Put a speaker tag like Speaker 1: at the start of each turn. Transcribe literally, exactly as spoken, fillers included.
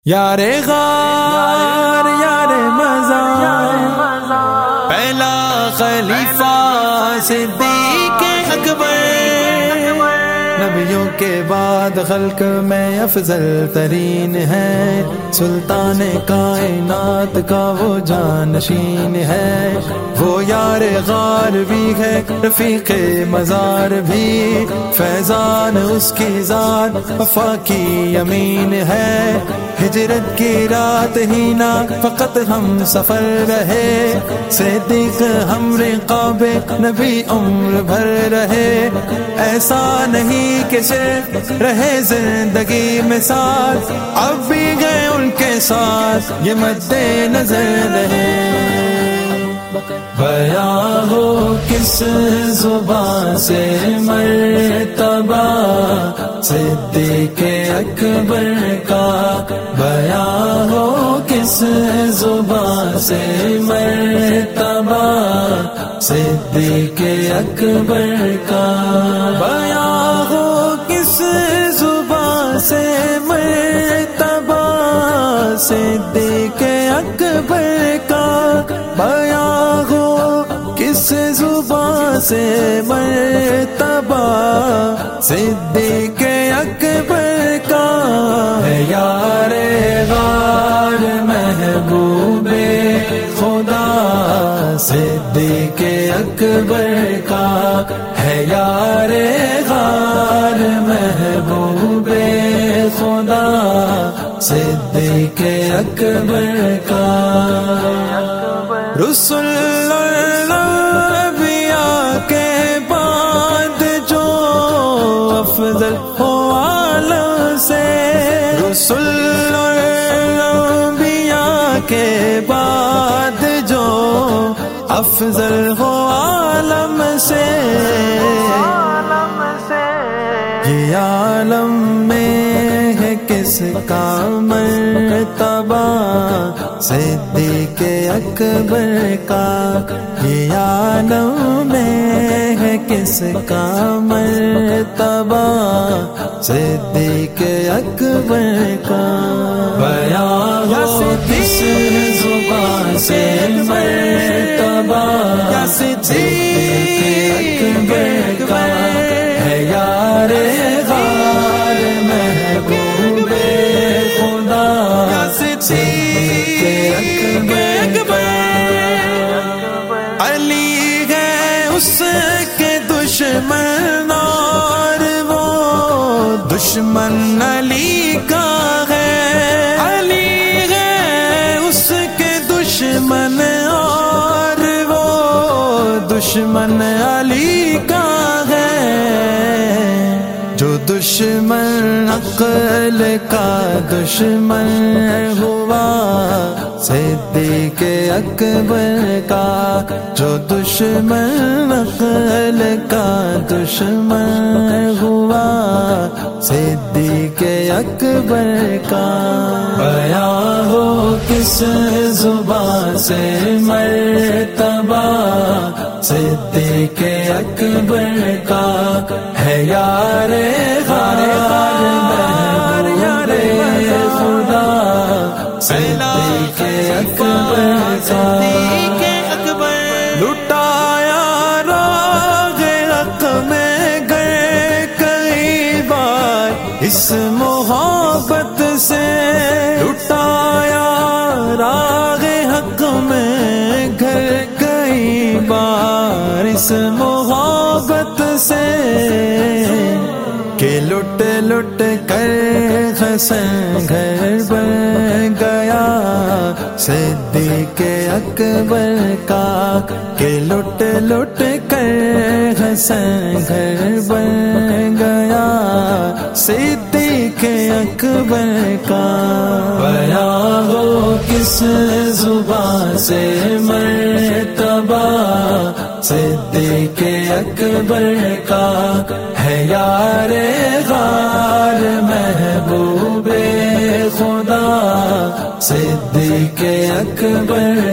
Speaker 1: یار غار یار مزار پہلا خلیفہ صدیق اکبر، نبیوں کے بعد خلق میں افضل ترین ہے، سلطان کائنات کا وہ جانشین ہے، وہ یار غار بھی ہے رفیق مزار بھی، فیضان اس کی ذات وفا کی یمین ہے، ہجرت کی رات ہی نہ فقط ہم سفر رہے، صدیق ہم رقاب نبی عمر بھر رہے، ایسا نہیں کہ صرف رہے زندگی میں ساتھ، اب بھی گئے ان کے ساتھ یہ مد نظر رہے، بیان ہو کس زبان سے مرتبہ صدیق اکبر کا، بیان ہو کس زبان سے مرتبہ صدیق اکبر کا، بیان ہو کس زبان سے مرتبہ صدیق اکبر کا، بیان ہو کس زبان سے مرتبہ صدیق اکبر کا، ہے یار غار محبوب خدا صدیق اکبر کا، ہے یار غار محبوب خدا صدیق اکبر کا، رسول الانبیاء کے بعد جو افضل ہو عالم سے، رسول الانبیاء کے بعد جو افضل ہو عالم سے، یہ عالم میں ہے کس کا مرتبہ صدیق اکبر کا، یہ عالم میں ہے کس کا مرتبہ صدیق اکبر کا، بیان ہو کس زبان سے مرتبہ صدیق اکبر کا، ہے یار غار محبوب خدا صدیق اکبر، علی ہے اس کے دشمن اور وہ دشمن علی کا ہے، علی ہے اس کے دشمن اور وہ دشمن علی کا ہے، جو دشمن عقل کا دشمن ہوا صدیق اکبر کا، جو دشمن عقل کا دشمن ہوا صدیق اکبر کا، بیان ہو کس زبان سے مرتبہ صدیق اکبر کا، ہے یار غار محبوب خدا صدیق اکبر کا، لٹایا راغ حق میں گئے کئی بار اس محبت سے، لٹایا راغ حق میں گئے کئی بار اس محبت سے، کہ لٹ لٹ کر حسن گھر بن گیا صدیق اکبر کا، کہ لٹ لٹ کر حسن گھر بن گیا صدیق اکبر کا، بیان ہو کس زبان سے مرتبہ صدیق اکبر کا، ہے یار غار محبوب خدا صدیق اکبر